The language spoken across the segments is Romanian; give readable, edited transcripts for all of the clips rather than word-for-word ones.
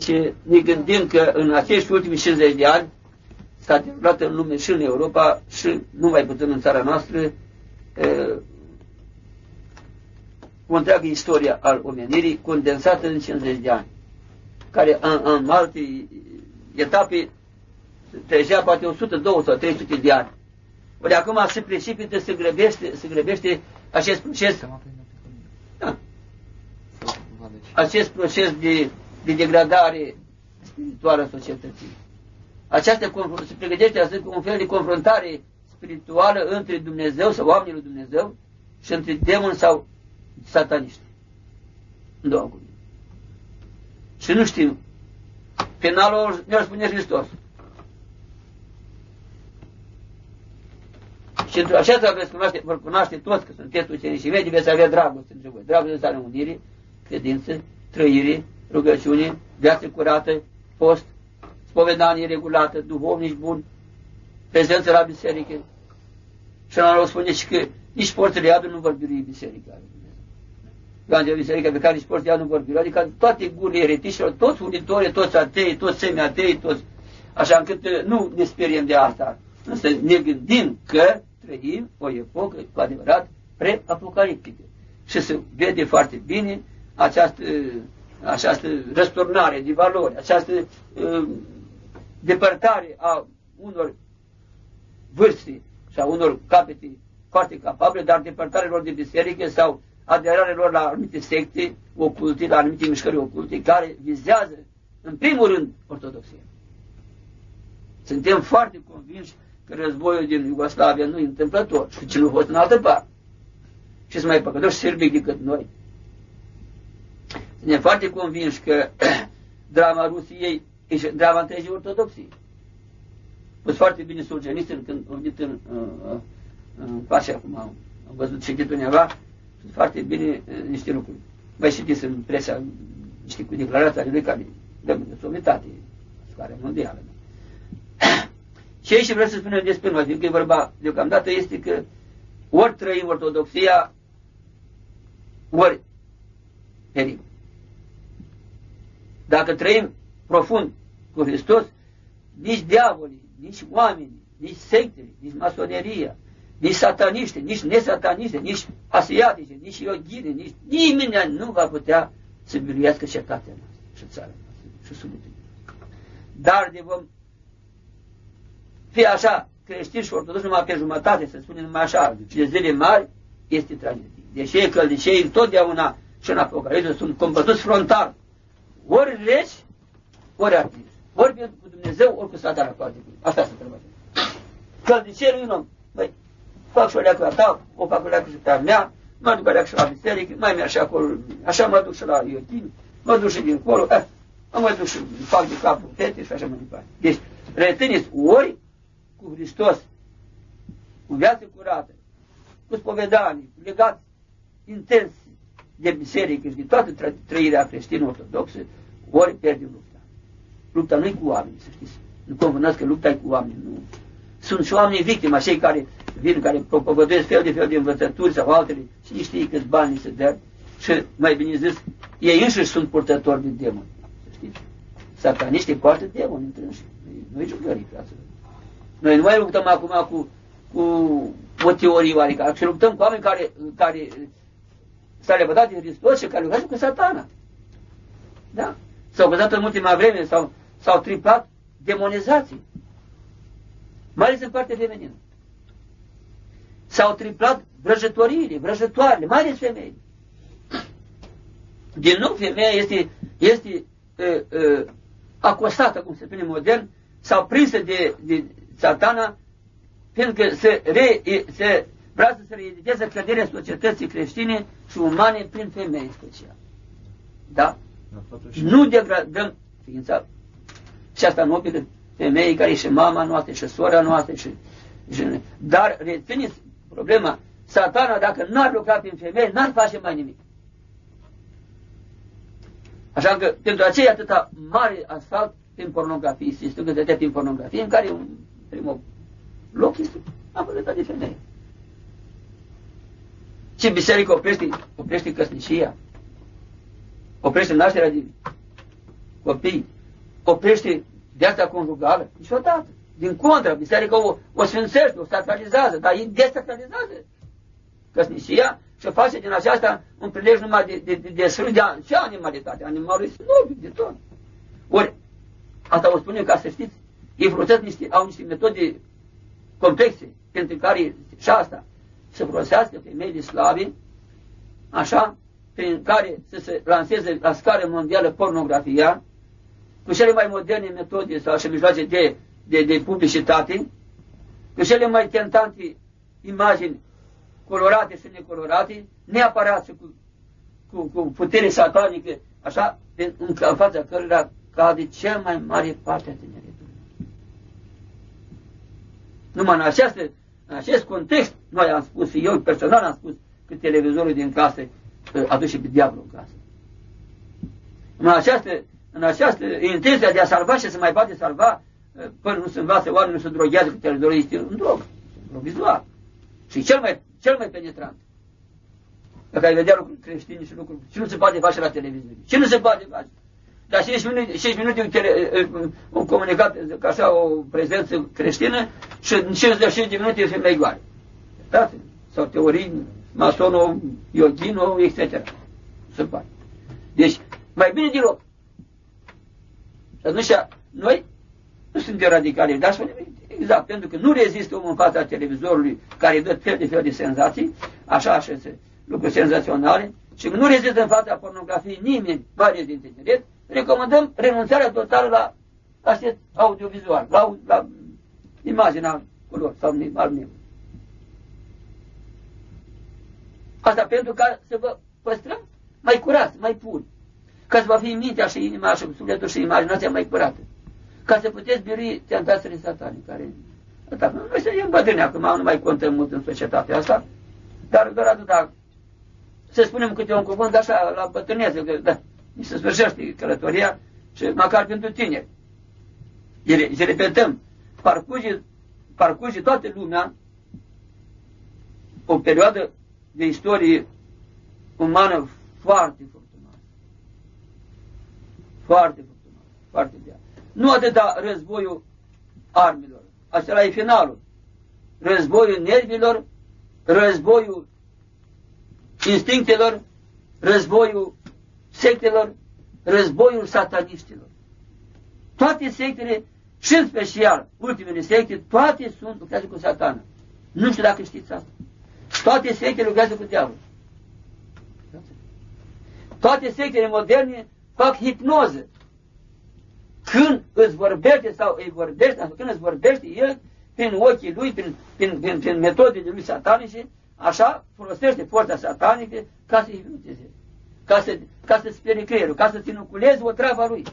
Și ne gândim că în acești ultimi 50 de ani s-a derulat în lume și în Europa și nu mai puțin în țara noastră o întreagă istoria al omenirii condensată în 50 de ani, care în alte etape trecea poate 100, 200 sau 300 de ani. Ori acum se precipită, se grăbește acest proces, acest proces de degradare spirituală a societății. Se pregătește astăzi un fel de confruntare spirituală între Dumnezeu sau oamenii lui Dumnezeu și între demoni sau sataniști. În două cuvinte. Și nu știm. Finalul ne-o spune Hristos. Și într-o aceasta vor cunoaște toți că sunteți ucenicii mei, veți avea dragoste între voi. Dragoste înseamnă unire, credință, trăire, rugăciune, viață curată, post, spovedanie regulată, duhovnici buni, prezență la biserică. Și la spune și că nici porțile iadului nu vor birui biserica. Evanghelia biserica pe care nici porțile iadului nu vor birui, adică toate gurile eretișilor, toți unitorii, toți atei, toți semi-atei, toți, așa încât nu ne speriem de asta. Însă ne gândim că trăim o epocă cu adevărat pre-apocaliptică. Și se vede foarte bine această răsturnare de valori, această depărtare a unor vârste și a unor capete foarte capabile, dar depărtarea lor de biserică sau aderarea lor la anumite secte oculte, la anumite mișcări oculte, care vizează, în primul rând, ortodoxia. Suntem foarte convinși că războiul din Iugoslavia nu e întâmplător și ce nu a fost în altă parte. Și sunt mai păcătoși sârbic decât noi. Suntem foarte convinși că drama Rusiei e drama întregii ortodoxii. Fost foarte bine surgeniste când au venit în pașa, acum am văzut citit undeva, sunt foarte bine niște lucruri. Mai știți în presa niște declarații ale lui care dă somitate, scară mondială. Ce aici vreau să spunem despre noi, pentru că e vorba deocamdată, este că ori trăim ortodoxia, ori perim. Dacă trăim profund cu Hristos, nici diavolii, nici oamenii, nici sectele, nici masoneria, nici sataniști, nici nesataniști, nici asiatice, nici yoghine, nici nimeni nu va putea să biruiască cetatea noastră și țara noastră și subitul. Dar de vom fi așa creștini și ortodoxi numai pe jumătate, să spunem numai așa, de zile mari, este tragedie. Deși e căldicei, întotdeauna și în Apocalipsă sunt combătuți frontal. Ori reci, ori artiști. Ori cu Dumnezeu, ori cu satana. Asta se întreabă. Căldicerul e un om. Băi, fac și o leacă la ta, o fac o leacă și pe a mea, mă duc o leacă și la biserică, mai merg și acolo, așa mă duc și la iochini, mă duc și dincolo, mă duc și fac de capul fete și așa mai departe. Deci, rețineți ori cu Hristos, cu viață curată, cu spovedanie, legat intens de biserică și de toată trăirea creștină ortodoxă, ori pierde lupta. Lupta nu e cu oameni, să știți. Nu convânați că lupta e cu oameni, nu. Sunt și oamenii victime, cei care vin, care propovăduiesc fel de învățături sau altele și nici știi câți bani se dă și, mai bine zis, ei înșiși sunt purtători de demoni. Să știți? Sataniștii poartă demoni întrânși. Nu-i jucării, fraților. Noi nu mai luptăm acum cu o teorie oarecare, ci luptăm cu oameni care s-au lepădat de Hristos și care lucrează cu satana. Da? S-au găsit în ultima vreme, s-au triplat demonizații. Mai ales în partea feminină. S-au triplat vrăjătoriile, vrăjătoarele, mai ales femei. Din nou, femeia este acostată, cum se spune modern, sau prinsă de satana, pentru că se vrea să se reediteze căderea societății creștine și umane prin femei special. Da? Nu degradăm ființa și asta nobilă femeii care e și mama noastră, și sora noastră, dar rețineți problema, satana dacă n-ar lucra prin femei, n-ar face mai nimic. Așa că pentru aceea atâta mare asfalt prin pornografie, se este găsătea prin pornografie, în care un primul loc este apărătat de femei. Ce biserică oprește căsnicia, oprește nașterea de copii, oprește viața conjugală? Niciodată. Din contră, biserica o sfințește, o sacralizează, dar ei desacralizează căsnicia și face din aceasta un prilej numai de sfârșit și animalitate. Animalul este nobil de tot. Ori, asta o spune ca să știți, ei folosesc au niște metode complexe, pentru care și asta să folosească femeile slabe, așa, prin care să se lanseze la scară mondială pornografia, cu cele mai moderne metode sau și mijloace de publicitate, cu cele mai tentante imagini colorate și necolorate, neapărat și cu putere satanică, așa, în fața cărora cade cel mai mare parte a tineretului. Numai în acest context, noi am spus, și eu personal am spus, că televizorul din casă aduce pe diavolul în casă. În această intenție de a salva și să mai poate salva, până nu se învață, oamenii nu se droghează cu televizorul, este un drog vizual. Și cel mai penetrant. Dacă ai vedea lucruri creștine și lucruri, ce nu se poate face la televiziune? Ce nu se poate face? Dar 5 minute un comunicat, ca așa, o prezență creștină și în 55 de minute e femei goale. Sau teorii, masono, yoghino, etc. Se poate. Deci, mai bine deloc. Și atunci, noi nu suntem radicali, dar spunem exact, pentru că nu rezistă omul în fața televizorului care dă fel de senzații, așa lucruri senzaționale, și nu rezistă în fața pornografiei nimeni, mai din tineret, recomandăm renunțarea totală la acest audiovizual, la imaginea color sau al meu. Asta pentru ca să vă păstrăm mai curați, mai puri, ca să vă fie mintea și inima și sufletul și imaginația mai curată, ca să puteți birui tentațiile satanice care atacă. Noi suntem bătrâni acum, nu mai contăm mult în societatea asta, dar doar atâta, să spunem câte un cuvânt așa la bătrânețe, că da, ni se sfârșește călătoria și măcar pentru tineri. Și repetăm, parcurge toată lumea o perioadă de istorie umană foarte furtunoasă. Foarte furtunoasă, foarte bine. Nu atâta războiul armelor, acela e finalul. Războiul nervilor, războiul instinctelor, războiul sectelor, războiul sataniștilor. Toate sectele, și în special ultimele secte, toate lucrează cu satana. Nu știu dacă știți asta. Toate sectele lucrează cu diavolul. Toate sectele moderne fac hipnoză. Când îți vorbește sau îi vorbește, sau când îți vorbește el, prin ochii lui, prin metodele lui satanice, așa folosește forța satanică ca să-i hipnotizeze, ca să sperie creierul, ca să-ți inoculeze o travă a lui.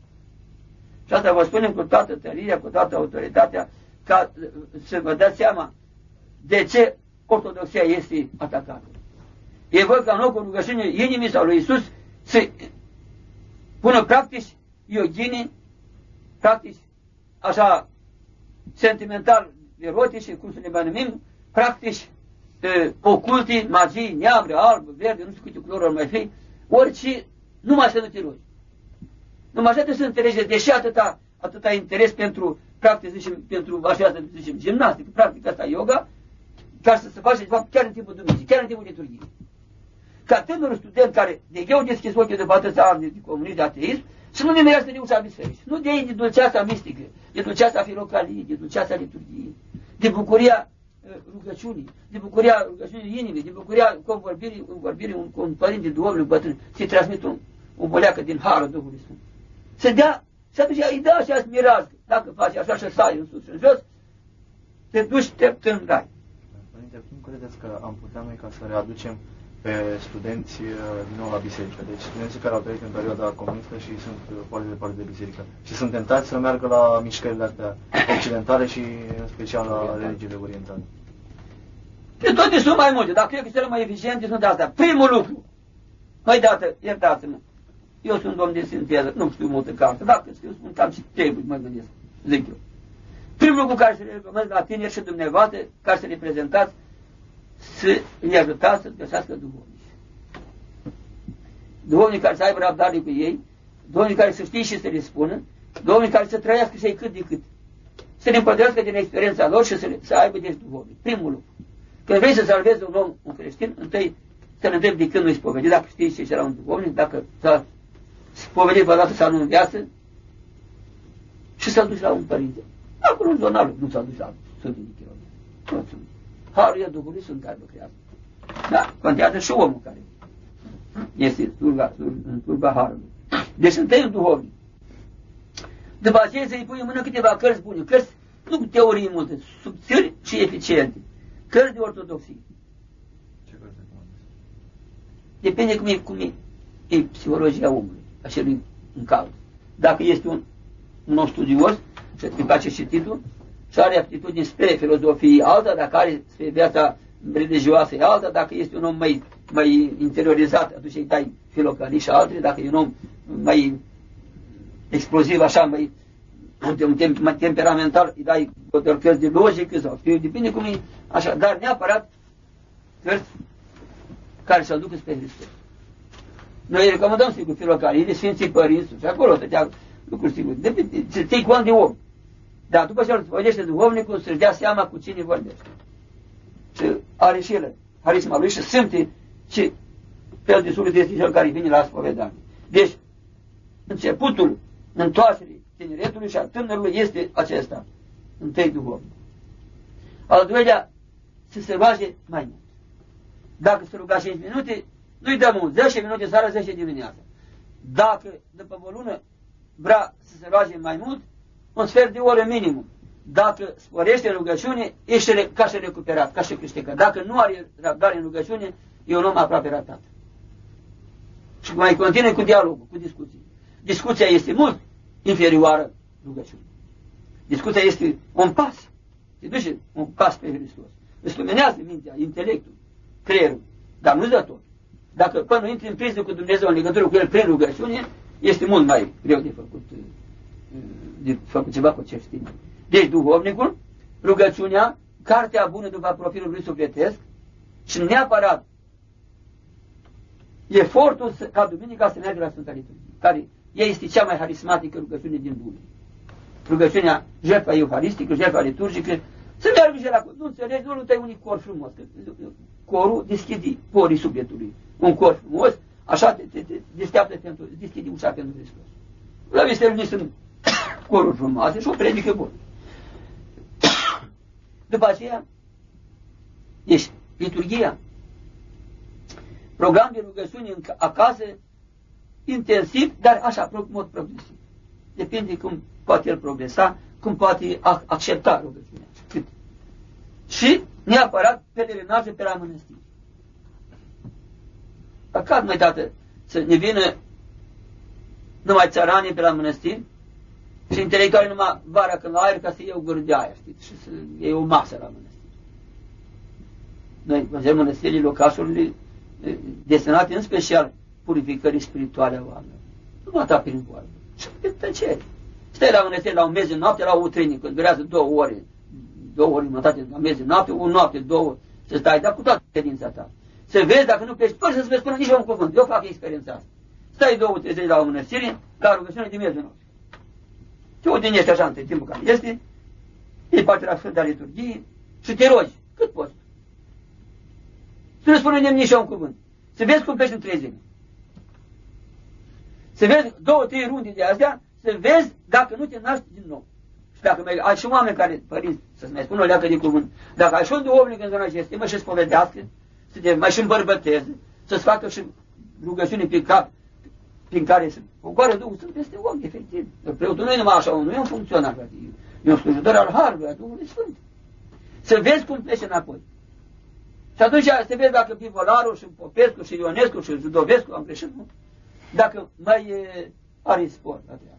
Și asta vă spunem cu toată tăria, cu toată autoritatea, ca să vă dați seama de ce ortodoxia este atacată. Ei văd ca în locul rugăciunii inimii sau lui Iisus să pună practici yoghini, practici așa sentimental erotice, cum să ne mai numim, practici oculte, magii, neagră, albă, verde, nu știu câte culori mai fi, orice, numai să nu te rogi. Numai așa trebuie să înțelege, deși atâta interes pentru practic, zicem, pentru așa să zicem, gimnastică, practic asta yoga, ca să se face, de fapt, chiar în timpul Dumnezeu, chiar în timpul liturgiei. Ca tânărul student care de greu deschis ochii după atâția ani de comunism, de ateism, să nu nimerească de ușa bisericii. Nu de ei de dulceața mistică, de dulceața filocaliei, de dulceața liturgiei, de bucuria rugăciunii, de bucuria rugăciunii inimii, de bucuria convorbirii cu un părinte duhovnic bătrân, să-i transmit o boleacă din harul Duhului Sfânt. Să dea, și atunci îi dă și a-ți mirească. Dacă faci așa și stai în sus și în jos, te duci în rai. Părinte, cum credeți că am putea noi ca să readucem pe studenți din nou la biserică? Deci studenții care au trăit în perioada comunistă și sunt foarte departe de biserică. Și sunt tentați să meargă la mișcările astea occidentale și în special la religiile orientale. De toate sunt mai multe, dar cred că cele mai eficiente sunt astea. Primul lucru, mai dată, iertați-mă, eu sunt om de sinteză, nu știu multă carte, dacă știu, spun cam ce trebuie, mă gândesc, zic eu. Primul lucru care să le recomand la tineri și dumneavoastră, care să le prezentați, să le ajutați să găsească duhovnici. Duhovnici care să aibă răbdare cu ei, duhovnici care să știe și să le spună, de oameni care să trăiască și cât de cât. Să ne împădrească din experiența lor și să aibă deci duhovnic. Primul lucru. Când vrei să salvezi un om, un creștin, întâi să ne întrebi de când nu-i spovedit, dacă știi ce era un duhovnic, dacă s-a spovedit vreodată sau nu în viață, și să-l duci la un părinte. Acolo în zona lui, nu s-a dus la Sfântul Nichironie. Harul e Duhului Sfânt care lucrează. Da, contează și omul care este în slujba Harului. Deci întâi un duhovnic. După aceea să-i pui în mână câteva cărți bune, cărți nu cu teorii multe, subțiri și eficiente. Cărți de ortodoxie. Ce cărți de depinde cum e psihologia omului, acelui în cauză. Dacă este un om studios și îi face cititul și are aptitudini spre filozofie alta, dacă are spre viața religioasă e alta, dacă este un om mai interiorizat, atunci îi dai filocalii și altele, dacă e un om mai exploziv, așa, mai temperamental, îi dai cărți de logică sau depinde cum e, așa, dar neapărat cărți care să-l ducă spre Hristos. Noi recomandăm, sigur, filocaliile, Sfinții Părinți, și acolo tătea lucruri, sigur. Depinde, să ții cont de om. Dar după ce îl spovedește duhovnicul, să-și dea seama cu cine vorbește. Și are și el harisma lui și simte ce fel de suflet este cel care vine la spovedanie. Deci, începutul întoarcerii tineretului și a tânărului este acesta. Întâi duhovnic. Al doilea, să se roage mai mult. Dacă se ruga 5 minute, nu-i dă mult. 10 minute seara, 10 dimineața. Dacă după o lună vrea să se roage mai mult, un sfert de oră minimum. Dacă sporește rugăciune, ești ca și recuperat, ca și câștigat. Dacă nu are răbdare în rugăciune, e un om aproape ratat. Și mai continui cu dialogul, cu discuții. Discuția este mult inferioară rugăciunii. Discuția este un pas. Te duce un pas pe Hristos. Îți luminează mintea, intelectul, creierul, dar nu-ți dă tot. Dacă până nu intri în priză cu Dumnezeu în legătură cu El prin rugăciune, este mult mai greu de făcut ceva cu ce știi. Deci duhovnicul, rugăciunea, cartea bună după profilul lui sufletesc și neapărat efortul ca duminica să meargă la Sfânta Liturghie, care este cea mai harismatică rugăciune din lume. Rugăciunea, jertfa euharistică, jertfa liturgică, să meargă și la... Nu înțelegi, nu tăi unui cor frumos. Corul deschide porii sufletului. Un cor frumos, așa te deschide ușa pentru Hristos. La biserică sunt coruri frumoase și o predică bună. După aceea, deci, liturghia, program de rugăciune acasă, intensiv, dar așa, în mod progresiv. Depinde cum poate el progresa, cum poate accepta rugăciunea. Cât. Și, neapărat, pelerinajul pe la mănăstiri. Păcat, măi, tată, să ne vină numai țăranii pe la mănăstiri și intelectualii numai vara când la aer ca să iei o gură de aer, știți, și să iei o masă la mănăstiri. Noi văzem mănăstirii, locașurile destinate în special purificării spirituale a oamenilor. Nu atât prin vorbă. Și pe tăcere. Stai la mănăstiri la un mes de noapte, la o trăină, când durează 2 ore, 2 ori jumătate la mes de noapte, o noapte, 2, să stai, dar cu toată credința ta. Să vezi, dacă nu pleci, fără să-ți vezi până nici un cuvânt. Eu fac experiența asta. Stai 2-3 zile la o mănăstire, la rugăciune de miez de noapte. Te odinești așa între timpul care este, iei parte la Sfânta Liturghie și te rogi, cât poți. Să nu spune nici un cuvânt. Să vezi cum pleci în 3 zile. Să vezi 2-3 runde de astea, să vezi dacă nu te naști din nou. Și dacă ai și oameni care, părinți, să-ți mai spun o leacă de cuvânt, dacă ai și un duhovnic în zona aceea, mă și spovedească, să te mai și îmbărbăteze, să-ți facă și rugăciune pe cap, prin care să ogoare Duhul Sfânt peste ochi, efectiv. Preotul nu e numai așa, nu e un funcționar, e un slujitor al Harului, al Duhului Sfânt. Să vezi cum pleci înapoi. Și atunci să vezi dacă Pivolarul și Popescu și Ionescu și Judovescu, am greșit, nu? Dacă mai are spor la treabă.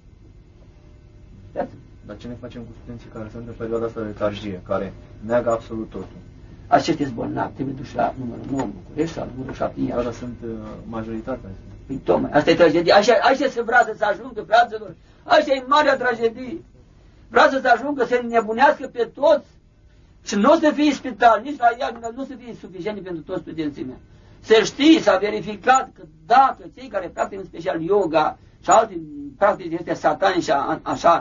Dar ce ne facem cu studenții care sunt în perioada asta de letargie, care neagă absolut totul? Acești bolnavi trebuie duși la numărul 9 în București sau numărul 7 în Iași. Dar sunt majoritatea. Păi tocmai, asta e tragedie. Așa se vrea să ajungă, fraților. Așa e marea tragedie. Vrea să se ajungă să nebunească pe toți. Și nu o să fie spital, nici la Iași, nu o să fie suficient pentru toți studenții mei. Să știi, s-a verificat că dacă cei care practică în special yoga și alte practici este satanice și așa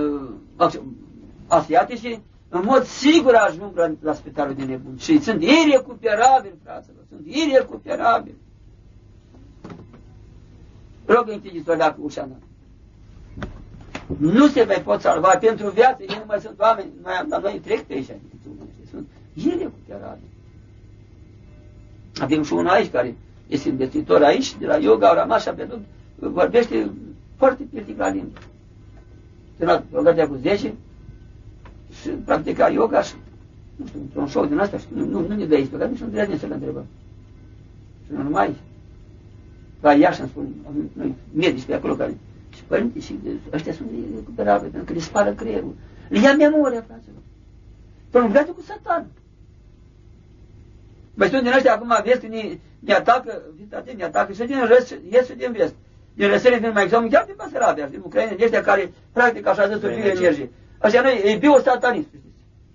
asiatice, în mod sigur ajung la spitalul de nebun. Și sunt irecuperabili, fraților, sunt irecuperabili. Rog închideți-o leacă ușa mea. Nu se mai pot salva pentru viață, ei nu mai sunt oameni, dar noi trec pe aici, sunt irecuperabili. Avem și unul aici care este investitor aici, de la yoga, au rămas și a pierdut, vorbește foarte pirtic la limbă. Terminat programația cu 10 și practica yoga și, nu știu, într-un show din asta și nu ne dă aici, că nici nu trebuie să-l întrebăm. Și nu numai aici. La Iași îmi spun, noi medici pe acolo care, și părinte, și ăștia sunt recuperabili, pentru că le spală creierul. Le ia memoria, fraților. Până lucrează cu Satan. Mai sunt din ăștia acum, vezi că ne atacă, fiți atent, ne atacă și din răs, ies și din vest. Din răsările din mai examen, chiar din Basarabia, din Ucraina, din ăștia care practic așa zis o bioenergie. Așa noi, e biosatanist, știți.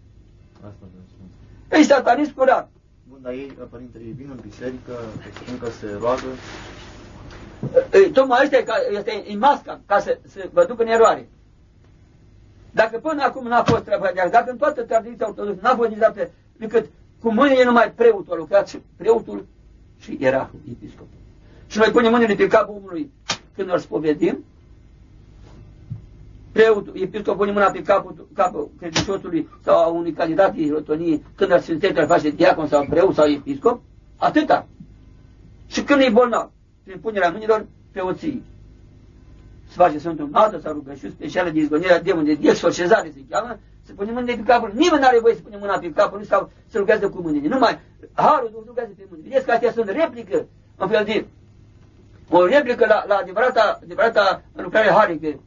E satanist curat. Bun, dar ei, părintele, ei vin în biserică, spun că se roagă. Tocmai ăsta este masca, ca să vă ducă în eroare. Dacă până acum n-a fost treaba, dacă în toată tradiția ortodoxă n-a fost niciodată decât cu mâinile numai preotul a lucrat, și preotul și ierarhul, episcopul. Și noi punem mâinile pe capul omului când îl spovedim, preotul, episcopul pune mâna pe capul credinciosului sau a unui candidat de hirotonie când îl sfințește, îl face diacon sau preot sau episcop, atâta. Și când e bolnav, prin punerea mâinilor preoții. Se face Sfântul Noapte sau rugăciuni speciale de izgonirea demonului, de exorcizare se cheamă, se pune mâinile pe capul. Nimeni nu are voie să pune mâna pe capul sau să lucrează cu mâinile. Numai harul Dumnezeu lucrează pe mâini. Vedeți că astea sunt replică, în fel de o replică la adevărata lucrare harică,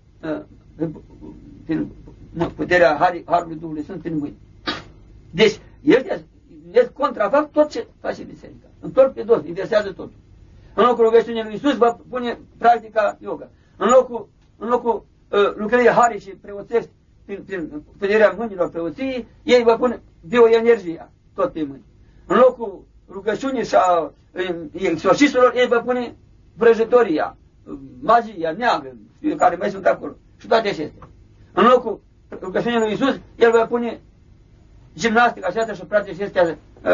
prin puterea harului Duhului Sfânt prin mâini. Deci, el contrafac tot ce face biserica. Întorc pe dos, inversează totul. În locul rugăciunii lui Iisus va pune practica yoga. În locul lucrării harice preoțești prin puterea mâinilor preoției, ei va pune bioenergia tot pe mâini. În locul rugăciunii și a exorcistelor, ei va pune vrăjitoria, magia neagră, care mai sunt acolo. Și toate acestea. În locul rugăciunii lui Iisus, el va pune gimnastica aceasta și practici acestea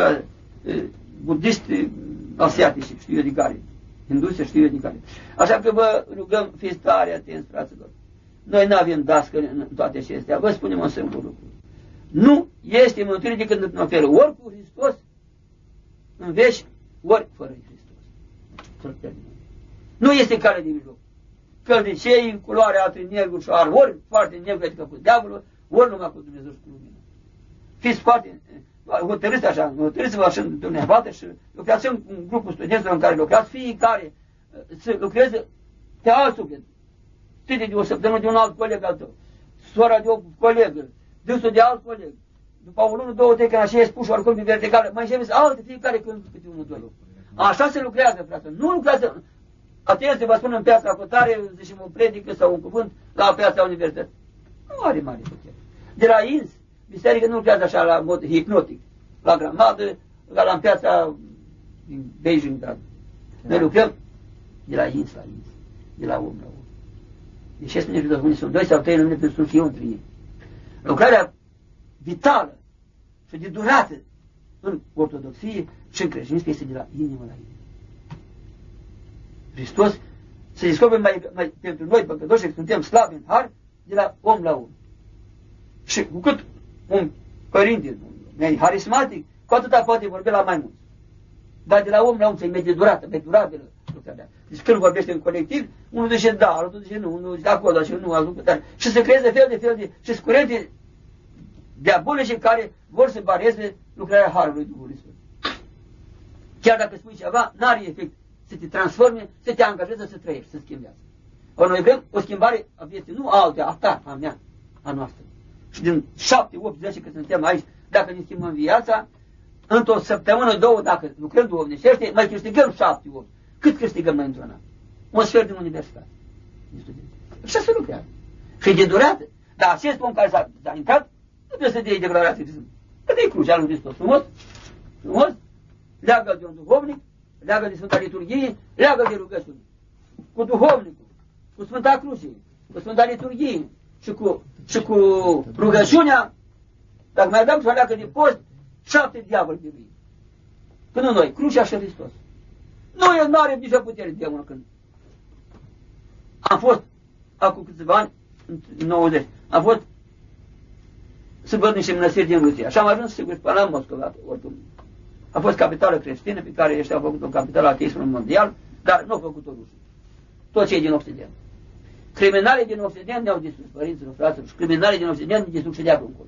budiști asiatici, știu eu de care. Hinduse, știu eu de care. Așa că vă rugăm, fiți tare atenți, fraților. Noi nu avem dascări în toate acestea. Vă spunem un singur lucru. Nu este mântuire decât în oferă. Ori cu Hristos în veci, ori fără Hristos. Nu este cale de mijloc. Căldicei, culoarea altui negru și ar, ori foarte negru, adică cu diavolul, ori numai cu Dumnezeu și cu lumina. Fiți foarte hotărâți așa, hotărâți-vă așa în dumneavoastră și lucrați în grupul studenților în care lucrați, fiecare să lucreze pe alt suflet. Stăte de o săptămână de un alt coleg al tău, sora de o colegă, dânsul de alt coleg. După o lună, două, trei, când așa e spus oricum pe verticală, mai începeți alte, fiecare când câte unul, doi. Așa se lucrează, frate. Nu lucrează, atenție, vă spun în piața cotare, zicem o predică sau un cuvânt, la piața universității. Nu are mare putere. De la ins, biserica nu lucrează așa la mod hipnotic, la grămadă, la în piața din Beijing, dar noi lucrăm de la ins la ins, de la om la om. Deci ce spune Hristos? Unii sunt doi sau trei, numele pentru și eu între ei. Lucrarea vitală și de durată în ortodoxie și în creștinism este de la inimă la inimă. Hristos se descoperă mai pentru noi păcătoși, că suntem slabi în har, de la om la om. Și cu cât un părinte mai harismatic, cu atâta poate vorbi la mai mulți. Dar de la om la om să-i mai durată, mai durabilă lucrarea. Deci când vorbește în colectiv, unul zice da, altul zice nu, unul zice acolo, și nu, altul dar. Și se creeze fel de și curente diabolice care vor să bareze lucrarea Harului Duhului Sfânt. Chiar dacă spui ceva, n-are efect să te transforme, să te angajeze, să trăiești, să schimbi viața. Ori noi vrem o schimbare a vieții, nu a altea, a ta, a mea, a noastră. Și din 7, 8, 10 că suntem aici, dacă ne schimbăm viața, într-o săptămână, două, dacă lucrăm duhovnicește, mai câștigăm 7, 8. Cât câștigăm noi într-un an? Un sfert din universitate. Așa se lucrează. Și de durată. Dar acest om care s-a intrat, nu trebuie să dea declarație de Sfânt. Că dă-i crucea lui Hristos. Frumos, leagă de un duhovnic, leagă de Sfânta Liturghie, leagă de rugăciune. Cu duhovnicul cu Sfânta Cruce, cu Sfânta Liturghie și cu rugăciunea, dacă mai dăm și o leacă de post, 7 diavoli de lui. Până noi, crucea și Hristos. Nu are nicio putere diavolul când. Am fost, acum câțiva ani, în 90, am fost să văd niște mănăstiri din Rusia. Și am ajuns, sigur, până la Moscova, oricum. A fost capitală creștină, pe care ăștia au făcut-o capitală ateismului mondial, dar nu au făcut-o rușii. Toți cei din Occident. Criminalii din Occident ne-au distrus, părinților, fraților, și criminalii din Occident ne distrug și de acum încolo.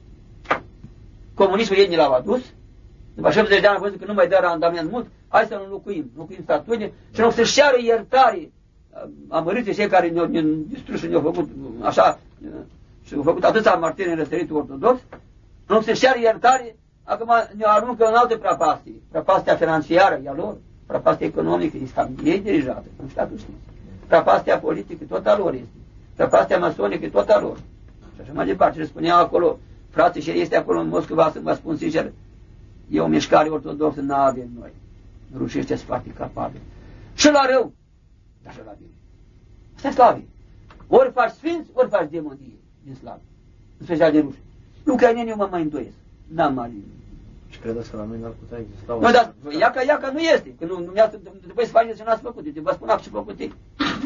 Comunismul ei ne l-au adus, după 70 de ani am văzut că nu mai dă randament mult, hai să nu înlocuim statuile și nu să-și ceară iertare amărâți cei care ne-au distrus și ne-au făcut așa, și au făcut atâția martiri în răsăritul ortodox, nu să-și ceară iertare, acum ne aruncă în alte prăpastii, prăpastia financiară, ea lor, prăpastia economică, ei dirijată, nu știu dacă știți. Prăpastia politică, tot a lor este. Prăpastia masonică, tot a lor. Și așa mai departe, ce spunea acolo, frate, și este acolo în Moscova, să vă spun sincer, e o mișcare ortodoxă, n-avem noi. Rușii ăștia sunt foarte capabili. Și la rău, dar și la bine. Asta e slavie. Ori faci sfinți, ori faci demonie din slavie. În special de ruși. Ucrainenii eu mă mai îndoiesc. N-am mare. Și credeți că la noi n-ar putea exista? Nu, dar iaca nu este. Că nu trebuie să faceți ce n-ați făcut. Vă spuneam ce făcut ei.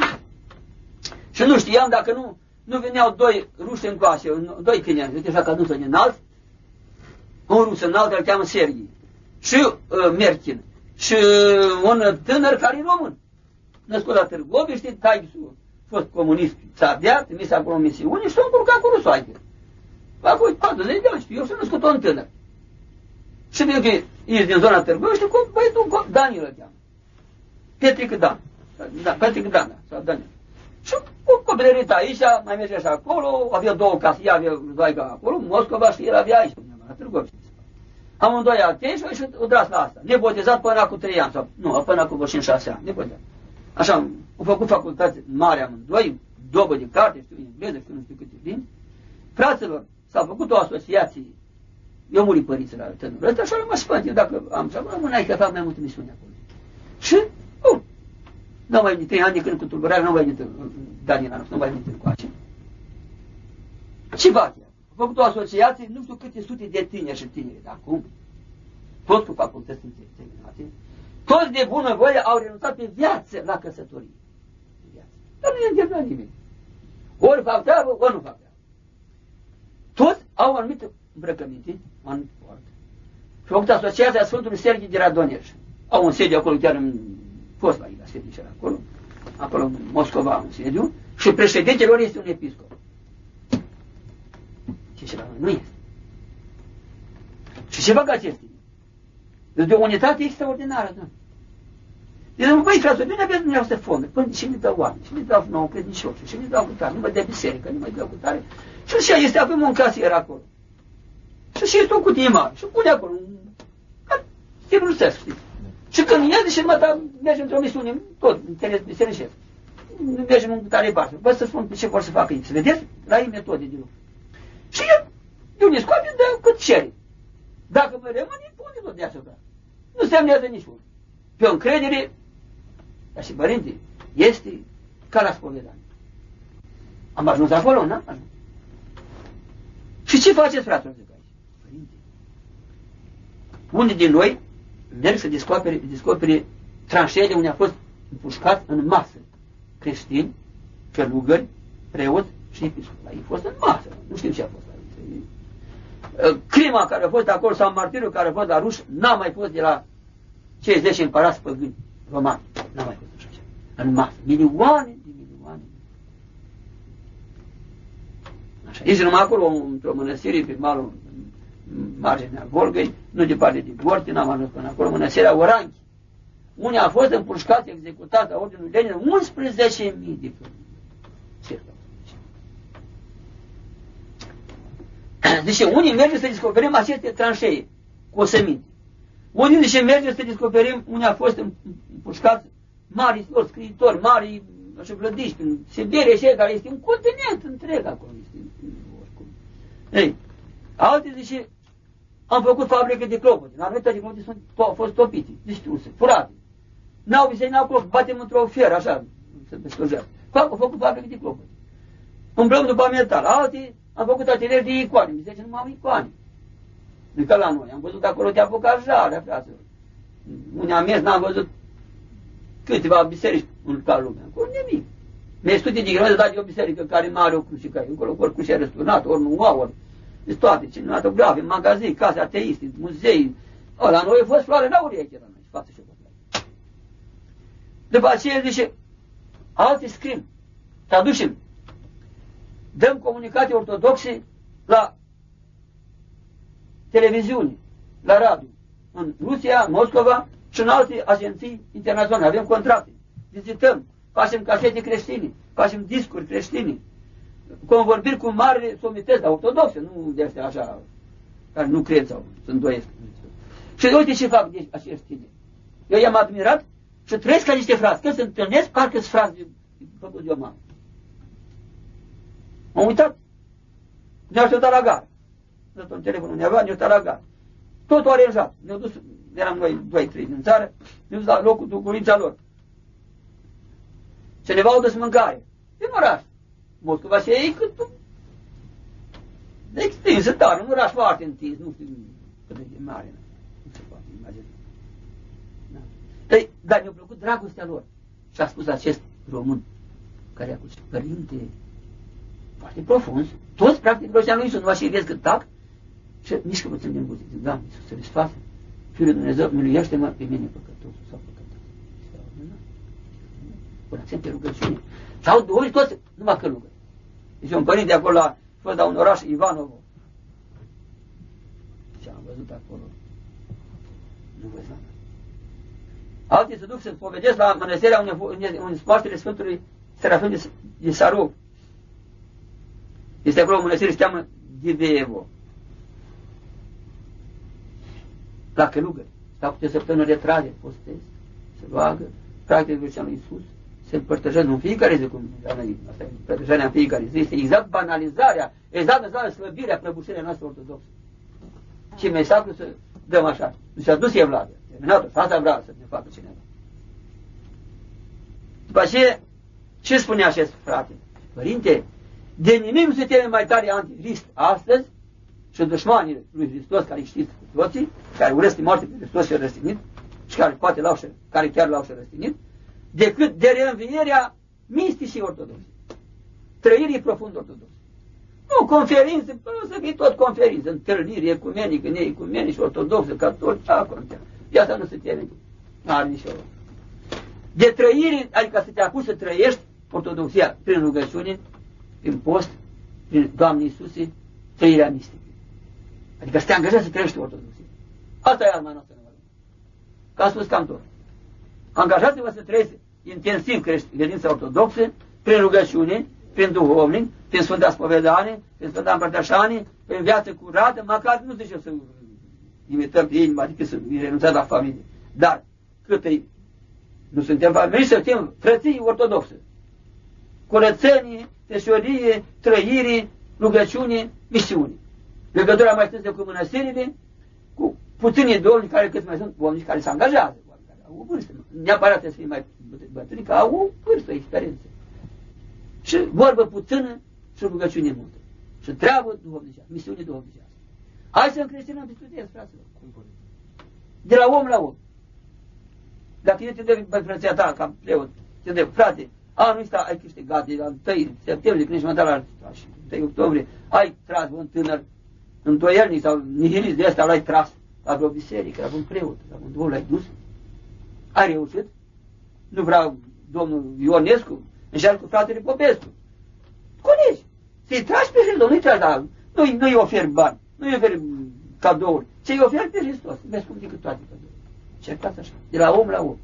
Și nu știam dacă nu veneau 2 ruși încoace, 2 clienți, uite așa că nu sunt înalți, un rus înalt, îl cheamă Serghii, și Merchin, și un tânăr care e român, născut la Târgoviște, taisul a fost comunist, s-a deat, trimis acolo în misiune și s-a încurcat cu rusoaică. Acum 40 de ani, știu eu, și-a născut un tânăr. Și vine că ești din zona Târgoviște, cu băietul Daniel îl cheamă. Petric Dan, sau Daniel. Și cu copilărit aici, mai merge și acolo, avea 2 case, ea avea doaica acolo, Moscova și el avea aici, la Târgoviște. Amândoi atei și o tras la asta. Nebotezat până cu 3 ani, sau nu, până cu 5-6 ani, nebotezat. Așa, au făcut facultăți mari amândoi, dobă de carte, știu engleză, știu nu știu câte limbi. Fraților, s-a făcut o asociație, eu muri părinții la tânărul ăsta, așa rămas sfânt, dacă am să rămâneai că fac mai multe misiuni acolo. Și, bun. Nu mai venit 3 ani de când cu tulburare, nu mai venit Daniel, nu mai venit încoace. Ce fac ea? A făcut o asociație, nu știu câte sute de tineri și tineri de acum, toți cu facultăți terminate, toți de bună voie au renunțat pe viață la căsătorie. Dar nu e întâmplat nimeni. Ori fac treabă, ori nu fac treabă. Toți au anumite îmbrăcăminte, anumite poartă. Și au făcut asociația Sfântului Serghii de Radoneș. Au un sediu acolo, chiar în fost la ei, la sediu și acolo în Moscova un sediu, și președintele lor este un episcop. Și la noi nu este. Și ce fac acestea? De o unitate extraordinară, da. Deci, băi, fraților, nu aveți dumneavoastră fonduri, până și ne dau oameni, și ne dau nouă credincioși, și ne dau cu tare, nu mă dea biserică, nu mă dea cu tare. Și așa este, avem un casier acolo. Și este o cutie mare, și pune acolo, se rusesc, știi? Și când iese și mergem într-o misiune, tot, bisericesc. Mergem în care parte. Vă să spun ce vor să facă ei. Să vedeți? La ei metode de lucru. Și eu ne scoate, dă cât cere. Dacă mă rămâne, pune tot deasupra. Nu semnează niciunul. Pe o încredere, dar și părinte, este ca la spovedanie. Am ajuns acolo, n-am ajuns. Și ce faceți, fraților, zic aici? Părinte, unii din noi merg să descopere tranșeele unde a fost împușcat în masă creștini, călugări, preoți și episcopi. Ei a fost în masă, nu știm ce a fost aici. Crima care a fost acolo sau martirul care a fost la ruși n-a mai fost de la cei 10 împărați păgâni romani. N-a mai fost așa ceva. În masă. Milioane de milioane. Așa. Ești numai acolo într-o mănăstire pe malul marginea Volgăi, nu departe de Gorti, n-am ajuns până acolo, mănăstirea Oranchi, unde a fost împușcat, executat la ordinul Lenin 11.000 de circa. Deci unii merge să descoperim aceste tranșee cu oseminte. Unii zice merge să descoperim unde a fost împușcat mari scriitori, mari așa vlădiși, prin Siberia și care este un continent întreg acolo. Ei, alții zice, am făcut fabrică de clopote. La noi toate clopotele au fost topite, distruse, furate. N-au biserică, n-au clopot, batem într-o fieră, așa, să pe slujesc. Au făcut fabrică de clopăți. Umblăm după metal. Alții am făcut atelier de icoane. Mi se zice, nu am icoane. Nu ca la noi. Am văzut acolo te apuca jarea, fraților. Unde am mers, n-am văzut câteva biserici ca lumea. Acolo nimic. Mi-e studii de grămadă, dar de o biserică care nu are o cruce ca eu. Acolo ori cruce răsturnată, ori nu au, ori toate, cinematografii, magazii, case ateiste, muzei. La noi a fost floare la urie chiar la noi, față și pe. După aceea zice, alții scriu, traducem, dăm comunicate ortodoxe la televiziune, la radio, în Rusia, Moscova și în alte agenții internaționale. Avem contracte, vizităm, facem casete creștine, facem discuri creștine, convorbiri cu mari somități, dar ortodoxe, nu de astea așa, care nu cred sau se îndoiesc. Și uite ce fac de acești tineri. Eu i-am admirat și trăiesc ca niște frați. Când se întâlnesc, parcă sunt frați făcut de o mamă. M-am uitat. Ne-au așteptat la gară. Dat un telefon undeva, ne-au așteptat la gară. Totul aranjat. Ne-au dus, eram noi 2-3 din țară, ne-au dus la locul ducurința lor. Cineva au dus mâncare. Din oraș. Moscova și ei cât extinsă tare, un oraș foarte întins, nu știu cât de mare. Nu se poate imagina. Da. Dar mi-a plăcut dragostea lor. Și a spus acest român, care a spus, părinte, foarte profund, toți practic roșia lui Iisus, nu așa vezi cât tac, și mișcă puțin din buze. Zic, Doamne, Iisus, să desfață, Fiul lui Dumnezeu, miluiește-mă pe mine păcătosul sau păcătos. Până țin pe rugăciune. Și au două ori toți, numai călugări. Deci un părinte acolo a fost la un oraș, Ivanovo. Și am văzut acolo. Nu văd nada. Alții se duc să povedesc la mănăstirea unde spastele Sfântului Serafim de Sarov. Este acolo o mănăstire, se cheamă Diveevo. La călugări. Stau câte săptămâni retrage, postez, se roagă, practic rugăciunea lui Iisus, se împărtășează în fiecare zi, cum asta e împărtășarea în fiecare zi, este exact banalizarea, exact slăbirea prăbușirea noastră ortodoxă. Și mai sacru să dăm așa. Nu și-a dus Evlavia, terminat-o, și asta vrea să ne facă cineva. După aceea, ce spunea acest frate? Părinte, de nimic nu se teme mai tare anticrist astăzi și dușmanii lui Hristos, care știți cu toții, care urăsc moarte pe Hristos și răstinit, și care poate care chiar l-au și răstinit, decât de reînvierea misticii ortodoxe, trăirii profund ortodoxe. Nu, conferințe, o să fie tot conferințe, întâlniri ecumenică, neecumenici, ortodoxe, catolici, ce contează. De asta nu se teme, nu are nicio rost. De trăire, adică să te apuci să trăiești ortodoxia prin rugăciune, prin post, prin Doamne Iisuse, trăirea mistică. Adică să te angajezi să trăiești ortodoxia. Asta e arma noastră. Că am spus cam tot. Angajați-vă să trăiți intensiv credința ortodoxă, prin rugăciune, prin duhovnic, prin Sfânta Spovedanie, prin Sfânta Împărtășanie, prin viață curată, măcar nu zice să imităm pe inima, adică să renunțăm la familie. Dar cât e, nu suntem familie, să fim frății ortodoxe. Curățenie, teșorie, trăire, rugăciune, misiune. Legătura mai strânsă cu mănăstirile, cu puțini duhovnici care cât mai sunt duhovnici care se angajează. Au o vârstă. Neapărat să fie mai bătrâni, că au o vârstă, o experiență. Și vorbă puțină și rugăciune multă. Și treabă duhovnicească, misiune duhovnicească. Hai să încreștinăm pe studenți, fraților. De la om la om. Dacă eu te dă pe frăția ta, ca preot, te dă, frate, anul ăsta ai câștigat, de la 1 septembrie, când ești mandat la 1 octombrie, ai tras un tânăr întoielnic sau nihilist de ăsta, l-ai tras la vreo biserică, la un preot, la un duhul, l-ai dus. Ai reușit? Nu vreau domnul Ionescu, înșeală cu fratele Popescu. Colegi, să-i tragi pe Hristos, nu-i tragi la nu-i oferi bani, nu-i oferi cadouri, ce-i oferi pe Hristos, mai scump decât toate cadourile. Cercați așa, de la om la om.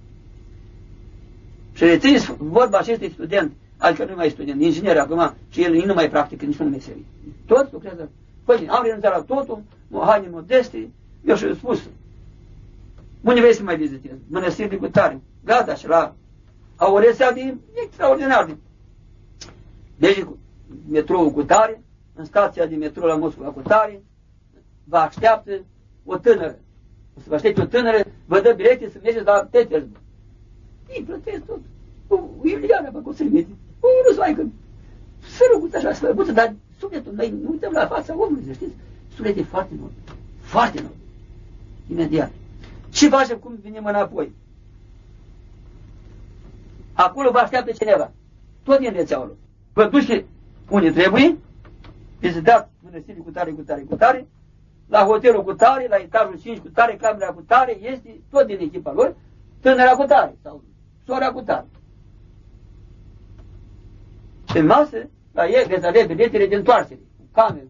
Și rețineți vorba acestui student, adică nu mai student, inginer acum, și el nu mai practică nici nu meserie. Toți lucrează. Păi, am renunțat la totul, haine modeste, eu și-am spus, unde vrei să mai vizitezi? Mănăstirile cu tare. Gata, și la au o rețea de extraordinar. Deci cu metroul cu tare, în stația de metrou la Moscova cu tare, vă așteaptă o tânără. O să vă aștepte o tânără, vă dă bilete să mergeți la Petersburg. Ei plătesc tot. Cu Iuliana, bă, cum să-i merge? Nu-ți mai că să rugăți așa, slăbuță, dar sufletul, noi nu uităm la fața omului, să știți, sufletul e foarte nobil, foarte nobil. Imediat. Ce facem cum venim înapoi? Acolo vă așteaptă cineva, tot din rețeaua lui. Vă duce unde trebuie, vizitați mănăstirii cu tare, cu tare, cu tare, la hotelul cu tare, la etajul 5 cu tare, camera cu tare, este tot din echipa lor, tânăra cu tare sau sora cu tare. Pe masă, la ei veți avea biletele de întoarcere, cu camere,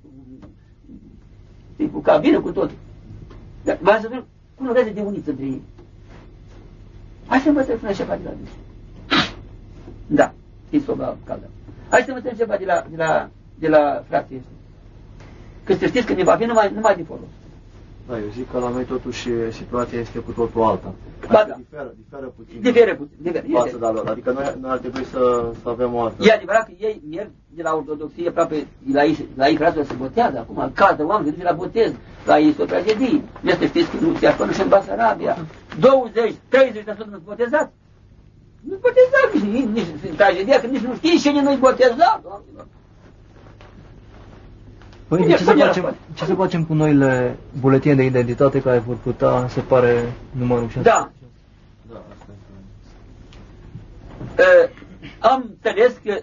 cu cabină, cu tot. V-am să vedem cum vreți de uniți între ei. Hai să învățăm și ceva de la mine. Da, e soba caldă. Hai să învățăm ceva de la frații ăștia. Că să știți că ne va fi numai de folos. Da, eu zic că la noi totuși situația este cu totul alta. Ba, da. Diferă puțin. Diferă puțin. Față de lor. Adică noi ar trebui să avem o altă. E adevărat că ei merg de la ortodoxie, aproape la ei fraților se botează acum, cază oameni, duce la botez, la ei este o tragedie. Este, știți că nu se așa și în Basarabia. 20-30% nu-s botezați. Nu-s botezați, nici tragedia, că nici nu știi cine nu-i boteza, doamnelor. Păi, ce să facem cu noile buletine de identitate care vor putea, se pare, numărul 6? Da. Da, asta este. Am înțeles că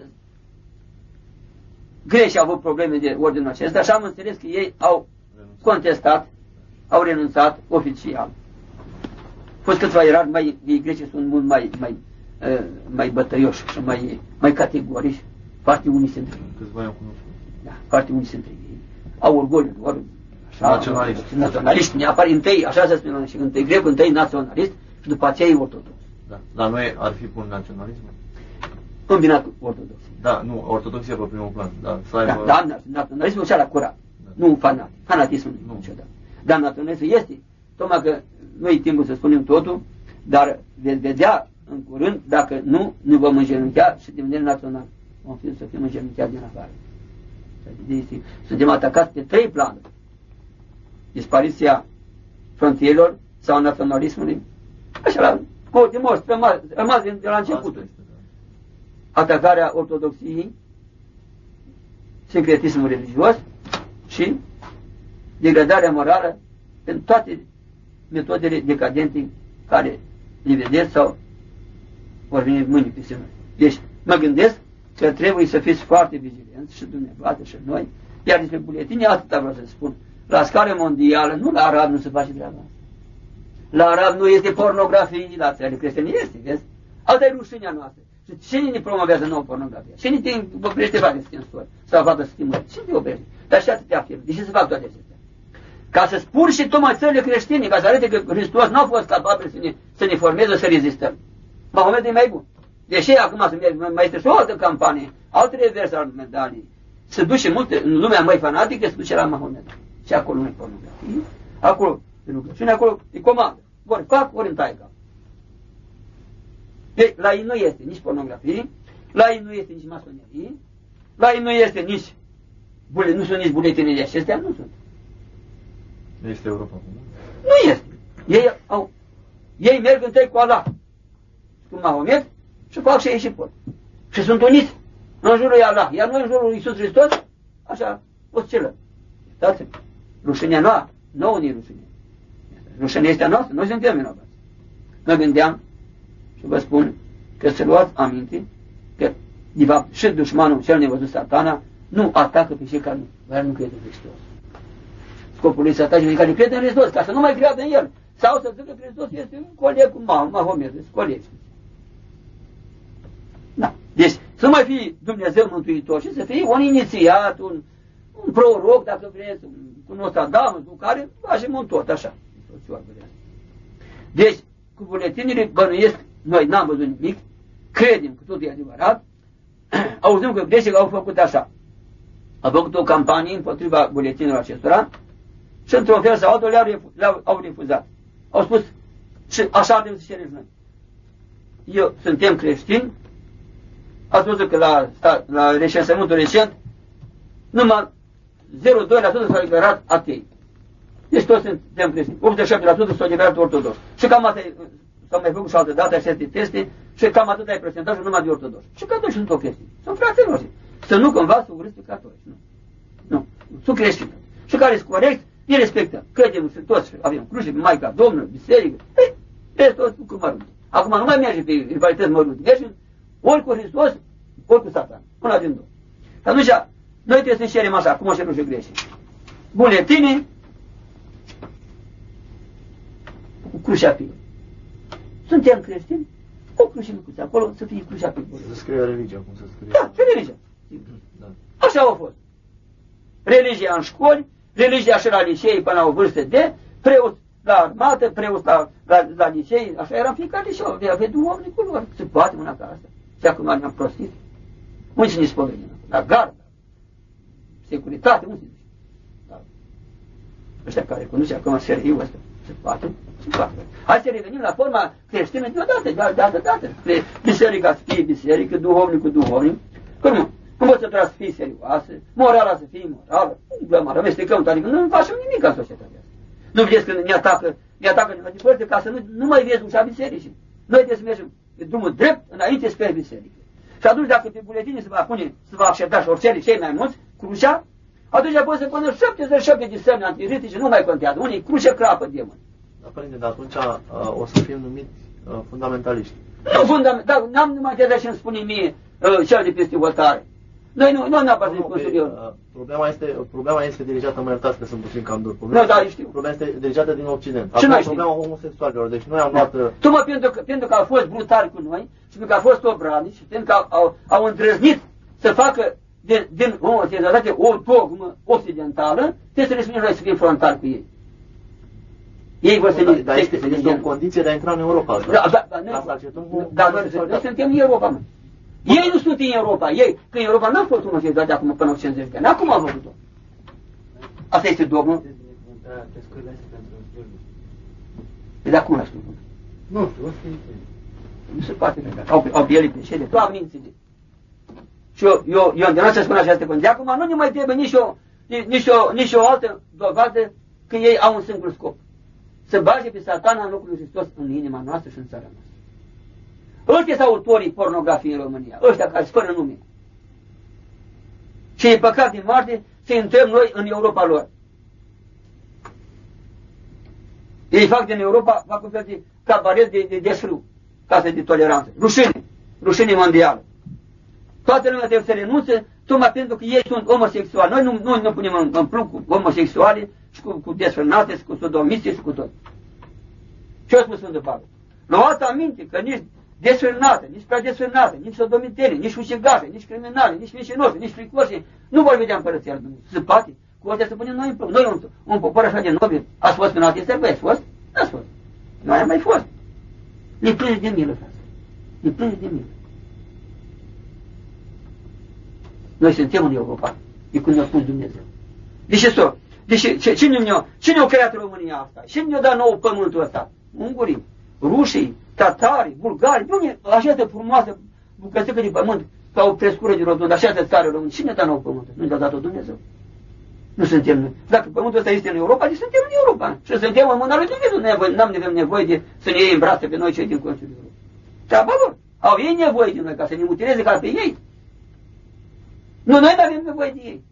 greșii au avut probleme de ordinul acesta și am înțeles că ei au contestat, au renunțat oficial. Fost câțiva ierarhi, grecii sunt mult mai bătăioși și mai categorici, foarte uniți între ei. Câțiva i-am cunoscut. Da, foarte uniți între ei. Au orgoliu, naționaliști, neapărat întâi, așa se spune, și întâi grec, întâi naționalist și după aceea e ortodox. Da. La noi ar fi pun naționalismul? Combinat cu ortodox. Da, nu, ortodoxia pe primul plan. Da, să aibă... Da, naționalismul cea la curat, da. Nu fanatismul niciodată. Dar naționalismul este, tocmai că nu e timpul să spunem totul, dar veți vedea în curând, dacă nu vom îngenunchea și din vedere național. Vom fi să fim îngenunchiați din afară. Suntem atacați pe 3 planuri. Dispariția frontierelor sau naționalismului. Așa la Timor, rămas de la începutul. Atacarea ortodoxiei, secretismul religios și degradarea morală în toate metodele decadente care le vedeți sau vor veni mâine peste noi. Deci, mă gândesc că trebuie să fiți foarte vigilenți și dumneavoastră și noi, iar despre buletine atâta vreau să spun. La scară mondială, nu la arab nu se face treaba asta. La arab nu este pornografie, la țările creștine este, vezi? Asta e rușinea noastră. Și cine ne promovează nouă pornografia? Cine te oprește să facă schimbări? Sau facă schimbări? Cine te oprește? Dar și atâtea firme. De ce se fac toate acestea? Ca să spun și tocmai țările creștine, ca să arate că Hristos n-a fost capabil să ne formeze, să rezistăm. Mahomet e mai bun. Deși acum să merg, mai este și o altă campanie, alte reverse al medalii. Se duce multe, în lumea mai fanatică, se duce la Mahomet. Și acolo nu e pornografie, acolo e rugăciune, acolo e comandă. Ori fac, ori în taica. Deci, la ei nu este nici pornografie, la ei nu este nici masonerie, la ei nu este nici, nu sunt nici buletine de acestea, nu sunt. Este Europa. Nu este. Ei merg întâi cu Allah, cu Mahomet, și fac și ei și pot. Și sunt uniți în jurul lui Allah, iar noi în jurul lui Iisus Hristos, așa, oscilăm. Uitați-vă, rușinea noastră, nouă ne rușine. Rușinea este a noastră, noi suntem vinovați. Mă gândeam și vă spun că să luați aminte că, de fapt, și dușmanul cel nevăzut Satana nu atacă pe cei care nu cred în Hristos. Scopul lui să atace pe care crede în Hristos, ca să nu mai creadă în el. Sau să zică că Hristos este un coleg cu Mahomet, colegi. Da. Deci, să mai fie Dumnezeu Mântuitor și să fie un inițiat, un proroc, dacă vreți, un Nostradamus, cu care facem un tot, așa. Deci, cu buletinile bănuiesc, noi n-am văzut nimic, credem că totul e adevărat, auzim că grecii au făcut așa. Au făcut o campanie împotriva buletinilor acestora și într-un fel sau altul le-au refuzat. Au spus, și așa avem să cerem noi. Suntem creștini, ați văzut că la recensământul recent, numai 0,2% s-au declarat atei. Deci toți suntem creștini. 87% s-au declarat ortodox. Și cam asta s-au mai făcut și altă dată aceste teste și Și cam atât ai procentajul numai de ortodoxi. Și catolici sunt o chestie. Sunt frații noștri. Să nu cumva să urâți pe catolici. Nu. Nu. Sunt creștini. Și care sunt corect, îi respectăm. Credem și toți avem cruce, Maica Domnului, biserică. Ei, toți cu mărunte. Acum nu mai merge pe rivalități mărunte. Mergem ori cu Hristos, ori cu Satan. Una din două. Și atunci, noi trebuie să cerem așa, cum o cerem și greșit. Buletine cu crucea pe el. Suntem creștini, o cruce micuță, acolo să fie crucea pe el. Să scrie religia, cum să scrie. Da, ce religia. Da. Așa a fost. Religia în școli, religia și la licei până la o vârstă de, preot la armată, preot la licei, așa era fiecare liceu, avea duhovnicul lor, se poate una ca asta. Și acum ne-am prostit. Unde se ne spune? La gardă, securitate, unde se zice? Da. Ăștia care conduce acum seriul ăsta, se poate? Se poate. Hai să revenim la forma creștină deodată, de biserica să fie biserică, duhovnicul duhovnic. Cum? Învățătura să fie serioasă, morala să fie morală, amestecăm, adică nu facem nimic în societatea asta. Nu vedeți că ne atacă din părți ca să nu mai vezi ușa bisericii. Noi trebuie să mergem pe drumul drept înainte spre biserică. Și atunci dacă pe buletine se va pune, se va accepta și oricele cei mai mulți, crucea, atunci poate să pună 77 de semne antiritice, nu mai contează. Unii cruce crapă demon. Da, părinte, dar atunci o să fim numiți fundamentaliști. Nu fundamental, n-am numai de și îmi spune mie cel de peste hotare. Noi nu neapărat cu superior. Problema este dirijată, mă iertați că sunt puțin cam dur. Nu, da, știu. Problema este dirijată din Occident. Și noi problema homosexualilor, deci noi am luat... Pentru că au fost brutali cu noi și pentru că au fost obradnici și pentru că au îndrăznit să facă din homosexualitate o dogmă occidentală, trebuie să ne spunem noi să fim frontali cu ei. Ei vor să ne... Dar este o condiție de a intra în Europa. Dar noi suntem în Europa, mă. Ei nu sunt în Europa, că în Europa n-am fost homosexuali de acum până 50 de ani, acum am făcut-o. Asta este dogmă. Dar cum l-aș spune? Nu știu, nu se poate legat. Au piele pe cele, tu amințile. Și eu îndemnat să spun această condiție. Acum nu ne mai trebuie nici o altă dovadă că ei au un singur scop. Să bage pe Satana în locul lui Hristos în inima noastră și în țara noastră. Ăștia sunt autorii pornografiei în România, ăștia care sunt fără nume. Și e păcat din moarte să intrăm noi în Europa lor. Ei fac din Europa, fac un fel de cabaret de desfrâu, casă de toleranță. Rușine mondială. Toată lumea trebuie să renunțe, tocmai pentru că ei sunt homosexuali. Noi nu punem în plug cu homosexuali și cu desfrânate, și cu sodomiste și cu tot. Ce-a spus Sfântul Pavel? Luați aminte că nici desfrânate, nici prea desfrânate, nici sodomitele, nici ucigașe, nici criminale, nici mincinoși, nici fricoși, nu vor vedea împărăția lui Dumnezeu. Se poate. Cu astea să punem noi în plug. Noi un popor așa de nobil. Ați fost în alte țări? Ați fost? N-ați fost. Noi am mai fost. Ne plânge de milă, frate. Ne plânge de milă. Noi suntem în Europa. E când ne-a pus Dumnezeu. Cine a creat România asta? Cine ne-a dat nou pământul ăsta? Ungurii, rușii, tatarii, bulgarii. Unde așa de frumoasă bucățică de pământ, ca o prescură de rotundă, așa de țară România. Cine ne-a dat nou pământul? Nu ne-a dat-o Dumnezeu. Nu suntem noi. Dacă pământul ăsta este în Europa, deci suntem în Europa. Și suntem în mâna lui Dumnezeu. N-am nevoie de să ne iei în brațe pe noi cei din Consiliul Europei. Treaba lor. Au ei nevoie de noi ca să ne mutileze ca pe ei. Nu, noi nu avem nevoie de ei.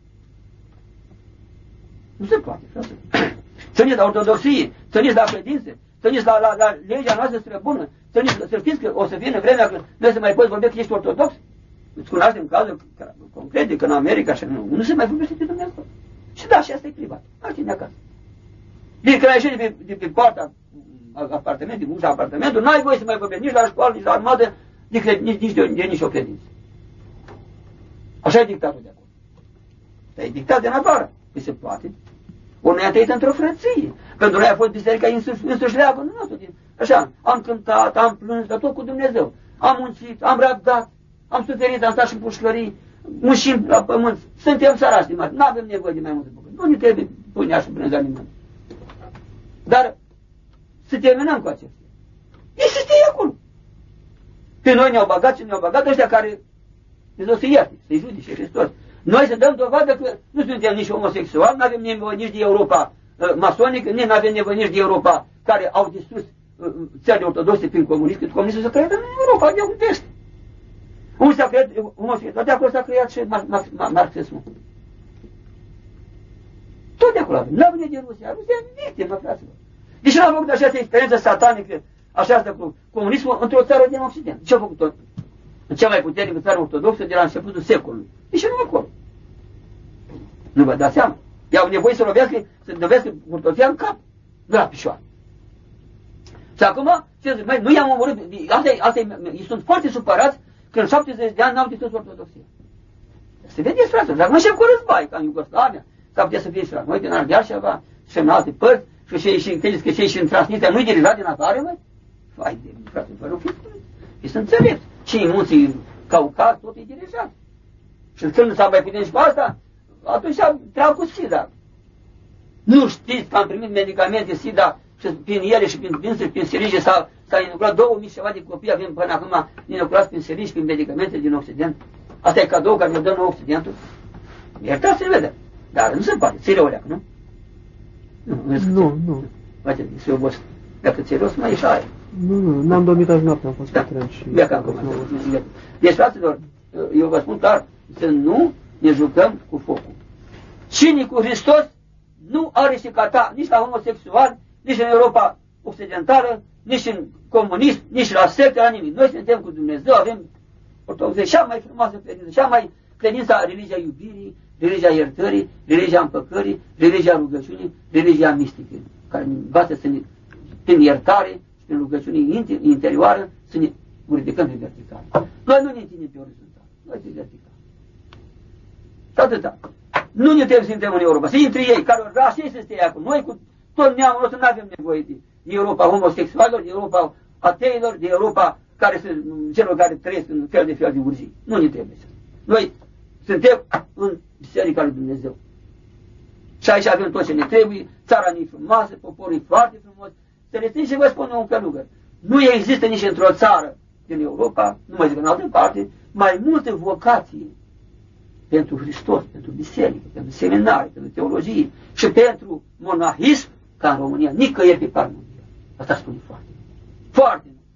Nu se poate, frate. Țineți la ortodoxie, țineți la credințe, țineți la legea noastră străbună, să știți că o să vină vremea că noi să mai poți vorbi că ești ortodox. Îți cunoaștem cazuri concrete că în America și nu se mai vorbește de Dumnezeu. Și da, și asta e privat. Altine acasă. Bine, când ai ieșit de pe poarta apartamentului, din ușa apartamentului, n-ai voie să mai vorbești nici la școală, nici la armadă, nici de nicio credință. Așa e dictatul de acolo. Dar e dictat de afară. Păi se poate. Ori noi am trăit într-o frăție. Pentru noi a fost biserica însuși leagă nostru. Așa, am cântat, am plâns, dar tot cu Dumnezeu. Am muncit, am răbdat, am suferit, am stat și în pușcării, mușim la pământ. Suntem sărași, stimați, nu avem nevoie de mai multe bucări. Nu ne trebuie pâinea și brânza nimeni. Dar să terminăm cu acestea. Ei să stie acolo. Pe noi ne-au băgat ăștia care Dumnezeu să ierte, să-i judice Hristos. Noi să dăm dovadă că nu suntem nici homosexuali, nu avem nevoie nici de Europa masonică, nu avem nevoie nici de Europa care au distrus țările ortodoxe prin comunism, cât comunismul s-a creat în Europa, de unde este. Unde s-a creat homosexualitatea, acolo s-a creat și marxismul. Tot de acolo. Nu a venit din Rusia. Rusia e victimă, fraților. Deci nu a făcut această experiență satanică, aceasta cu comunismul, într-o țară din Occident. Ce a făcut tot? În cea mai puternică țară ortodoxă de la începutul secolului. Deci nu acolo. Nu vă dați seama. I-au nevoie să lovească, să dovească curtofia în cap. Nu la pișoară. Și acum, ce zic, nu i-am omorât. Ei sunt foarte supărați că în 70 de ani n-au distrus ortodoxia. Se vedeți, fraților. Dacă nu știu cu război, ca în Iugoslavia, s-ar putea să fie și la noi, din Ardeal și Ava, și în alte părți, și credeți că cei și în Transnistria nu-i dirijat din afară, măi? Vai de mine, frate, vă rog, fiți să înțelepți. Și în munții Caucaz, tot e dirijat. Și când s-a mai putea și cu asta, atunci treabă cu SIDA. Nu știți că am primit medicamente SIDA și prin ele și prin dânsuri, prin serige, s-a inoculat 2000 ceva de copii, avem până acum inoculați prin serige, prin medicamente din Occident. Asta e cadou care ne dă nouă Occidentul. Iertați-ne, vede. Dar nu se poate, ți-i rău leacă, nu? Nu. Uite, se obost. Dacă ți-i rău, să mai ieși aia. Nu, n-am dormit azi noapte, am fost pe tren și... Deci, fraților, eu vă spun clar, să nu ne jucăm cu focul. Cine cu Hristos nu are și cata nici la homosexual, nici în Europa Occidentală, nici în comunism, nici la secte, la nimic. Noi suntem cu Dumnezeu, avem ortodoxie cea mai frumoasă credință, cea mai credința, religia iubirii, religia iertării, religia împăcării, religia rugăciunii, religia mistică, care ne învață să ne, prin iertare și prin rugăciune interioară, să ne ridicăm pe vertical. Noi nu ne întindem pe orizontal, noi pe vertical. Și atâta. Nu ne trebuie să intrăm în Europa, să intre ei, care așa să stea acolo. Noi cu tot neamul nostru nu avem nevoie de Europa homosexualilor, de Europa ateilor, de Europa celor care trăiesc în fel de urzii. Nu ne trebuie să. Noi suntem în Biserica lui Dumnezeu. Și aici avem tot ce ne trebuie, țara ne-i frumoasă, poporul e foarte frumos. Să rețin și vă spun un călugăr. Nu există nici într-o țară din Europa, nu mai zic în altă parte, mai multă vocație pentru Hristos, pentru biserică, pentru seminari, pentru teologie și pentru monahism, ca în România, nicăieri pe plan mondial. Asta spune foarte mult. Foarte mult.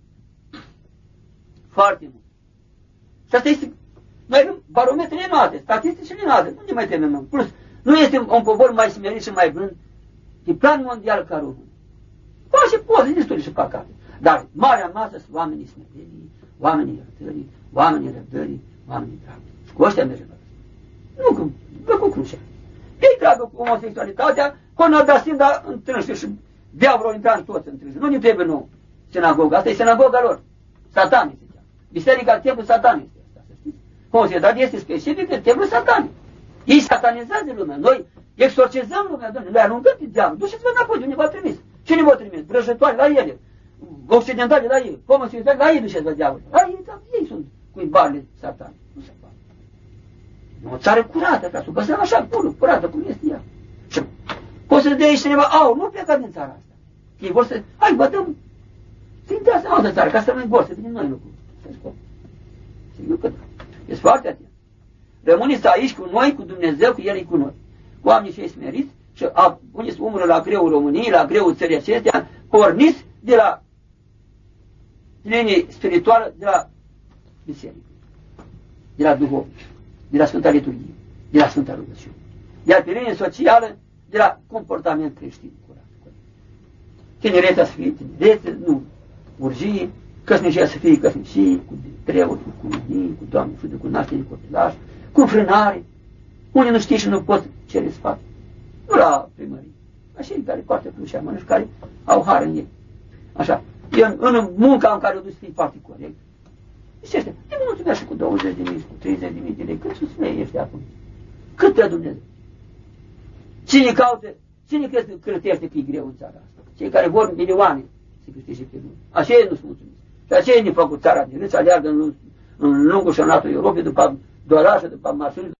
Foarte mult. Și asta este, noi avem barometrele noastre, statisticile noastre, nu ne mai temem. Plus, nu este un popor mai smerit și mai blând pe plan mondial ca România. Face poze destule și păcate. Dar marea masă sunt oamenii smerenii, oamenii iertării, oamenii răbdării, oamenii dragului. Și cu ăștia mergem. Nu cu crucea. Ei tragă cu homosexualitatea, până a dat sinda întrânși și diavolul intra în toți întrânși. Nu ne trebuie nou sinagoga. Asta e sinagoga lor. Satan este cea. Biserica templul Satan este asta, să știți. Homosexualitatea este specifică templul Satan. Ei satanizează lumea. Noi exorcizăm lumea, Doamne. Noi aruncăm pe diavol. Duceți-vă înapoi de unde v-a trimis. Cine v-a trimis? Vrăjătoare la ele. Occidentale la ei. Homosexuali la ei duceți-vă diavol. Ei sunt cuibarele Satan. Nu se poate. O țară curată, ca să o păstrăm așa pură, curată, cum este ea. Și poți să dea cineva aur, nu pleca din țara asta. Ei vor să, hai, vă dăm, să intrați în altă țară, ca să rămâni gol, să venim noi lucruri. Să scop. Sigur că da. Ești foarte atent. Rămâniți aici cu noi, cu Dumnezeu, cu El e cu noi. Cu oamenii cei smeriți și puneți umărul la greul României, la greul țării acestea, porniți de la linie spirituală, de la biserică, de la duhovnic, de la Sfânta Liturghie, de la Sfânta Rugăciune. Iar pe linie socială, de la comportament creștin curat. Tineretea să fie tinerețe, nu urgie, căsnicia să fie căsnicie, cu preot, cu cuminii, cu Doamne, cu naștere, cu copilaș, cu frânare. Unii nu știe și nu pot cere sfat. Nu la primărie. Așa e care poartă crucea mână și care au har în ei. Așa. În munca în care o duci să fii foarte corect. Și ăștia, te mulțumesc și cu 20.000, cu 30.000 de lei. Cât sus mei ești acum? Cât dă Dumnezeu? Cine caută, cine crede că cârtește că e greu în țara asta? Cei care vor milioane să câștige pe lume. Așa ei nu-ți mulțumesc. Și așa ei ne fac cu țara din râs, aleargă în lungul și în latul Europei după dolari și după mașini.